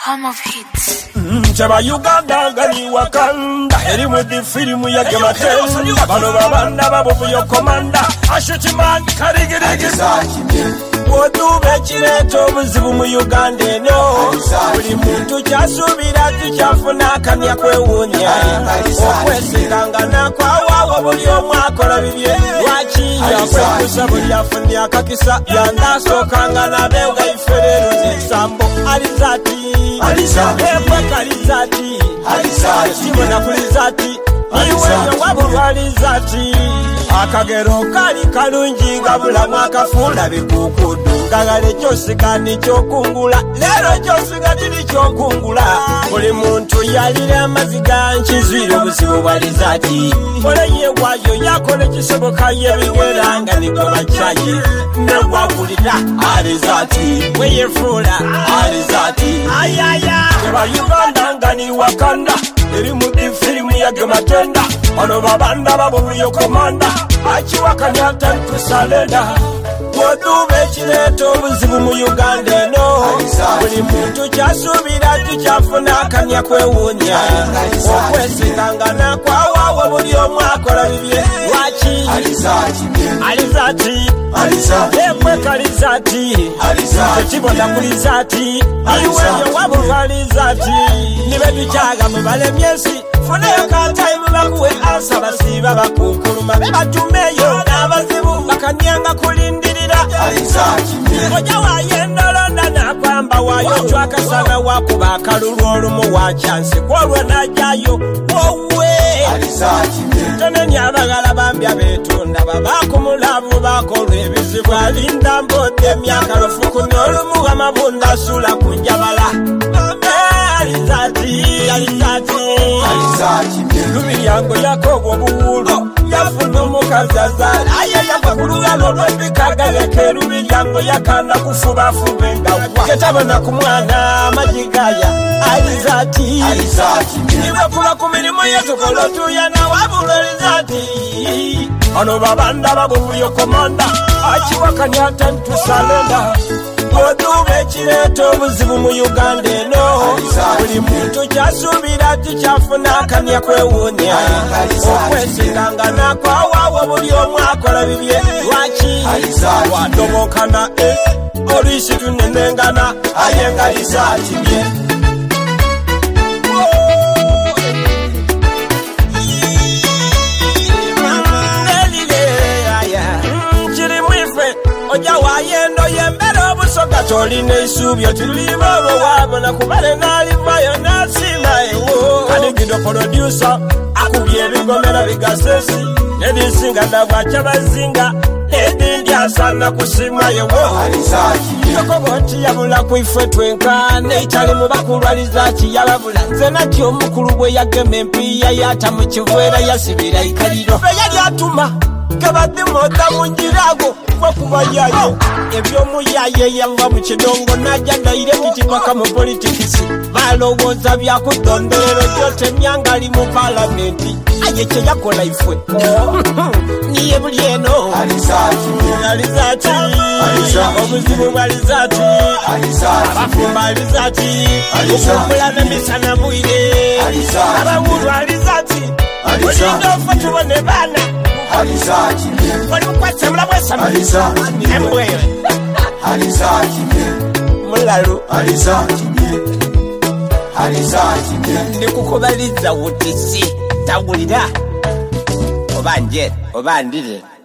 Home of hits. Chaba Uganda gani wakanda eri mu di filimu ya Gematenda bano babanda babu yo komanda ashutimani karigirigi Wotube chireto buzibu mu Uganda eno buli muntu kyasubira tikyafuna akamya kwewunya okwesigangana kwawawo buli omu akola bibye lwaki yakwekusa buli afunya akakisa yandasookanga nabenga iferero zisambo alizati ekwe kalizati kibona kulizati iweyo wabulwa alizati akagero kali kalungi ngabulamu akafunda bikukudu ngagale kyosigani kyokungula lero kyosigani kyokungula buli muntu yalire amaziga nkizwire obuzibu bwalizati oleye wayo yakole kisoboka yebigeranga nikola kyayi negwagulira alizati weyefula alizati ayaya eba Uganda ngani wakanda eri mu filimu ya Gematenda bano babanda babu yo komanda achiwakanya tantusalenda wotube chireto buzibu mu Uganda eno buli muntu kyasubira tikyafuna akamya kwewunya okwesigangana kwawawo buli omu akola bibye lwaki alizati ekwe kalizati tekibona kulizati iweyo wabulwa alizati nibetukyaga mubalemyesi funayo kataimu bakuwe ansa basiba bakukuluma batumeyo n'abazibu bakanyanga kulindirira oja wayendolonda nakwamba wayo chwakasana wakuba akalulu olumu wakyansi kwolwe najayo wowe tonenya abagala bambya betunda babakumulavu bakolwa ebizibu alinda mbodde emyaka lufuku n'olumu amabunda asula ku njabala alizati lumiryango yakobo buwulo yafuna omukazazala aye yabakulugalo lwebikagayeke lumiryango yakanda kufubafuba engagwa ketabona ku mwana amajigaya alizati nibakula ku mirimu yetukola tuyana wabula alizati ano babanda babuyo komanda achiwakanya tantusalenda wotube chireto buzibu mu Uganda eno buli muntu kyasubira tikyafuna akamya kwewunya okwesigangana kwawawo buli omu akola bibye lwaki wadobokana olwisi tunenengana ayengaliza kibye oja wayendo yembere obusoga toline isubyo tulibabo wabona kubale nalivayo nasimaewo kanigido producer akubye ebigomera bigasesi edisinga ndabwaca bazinga edindi asana kusimayewo yokogoti yabula kwifwe twenka neitali mubakulwalizaki yababula nze nati omukulu bwe yagema empiya yata mu kivwera yasibira ikaliro yali atuma kabadde mota munjirago kuba yayo ebyomuyaye yava mu kidongo najja direct paka mu politics balowooza byakudonderero gyote myanga ali mu parliament aye kye yakola ifwe niye buli eno alizati obuzibu bwalizati abafumba alizati okumulana misana mwire abawulu alizati olinda ofa tubone baana alizati walikwatsa mulabwesa embwewe alizati mulalu alizati ndikukubaliza utisi tawulira obanjere obandire